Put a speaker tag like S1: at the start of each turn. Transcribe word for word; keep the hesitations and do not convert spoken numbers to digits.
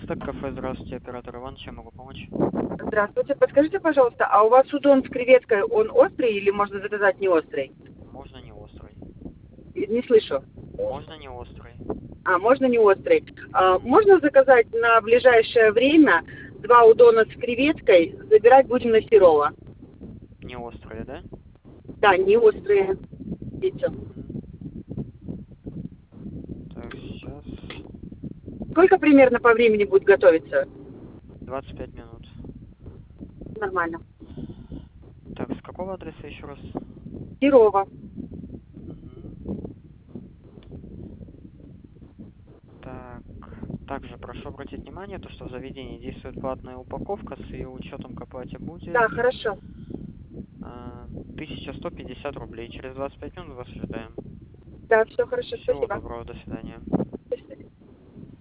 S1: Стек кафе, здравствуйте, оператор Иван, чем могу помочь?
S2: Здравствуйте. Подскажите, пожалуйста, а у вас удон с креветкой, он острый или можно заказать не острый?
S1: Можно не острый.
S2: Не слышу.
S1: Можно не острый.
S2: А, можно не острый. А, можно заказать на ближайшее время два удона с креветкой, забирать будем на Серова.
S1: Не острые, да?
S2: Да, не острые. Видите.
S1: Так, сейчас.
S2: Сколько примерно по времени будет готовиться?
S1: двадцать пять минут.
S2: Нормально.
S1: Так, с какого адреса еще раз?
S2: Серова.
S1: Так, также прошу обратить внимание, то, что в заведении действует платная упаковка, с ее учетом к оплате будет
S2: Да, хорошо.
S1: а, тысяча сто пятьдесят рублей. Через двадцать пять минут вас ожидаем.
S2: Да, все хорошо,
S1: Всего
S2: спасибо.
S1: доброго, до свидания.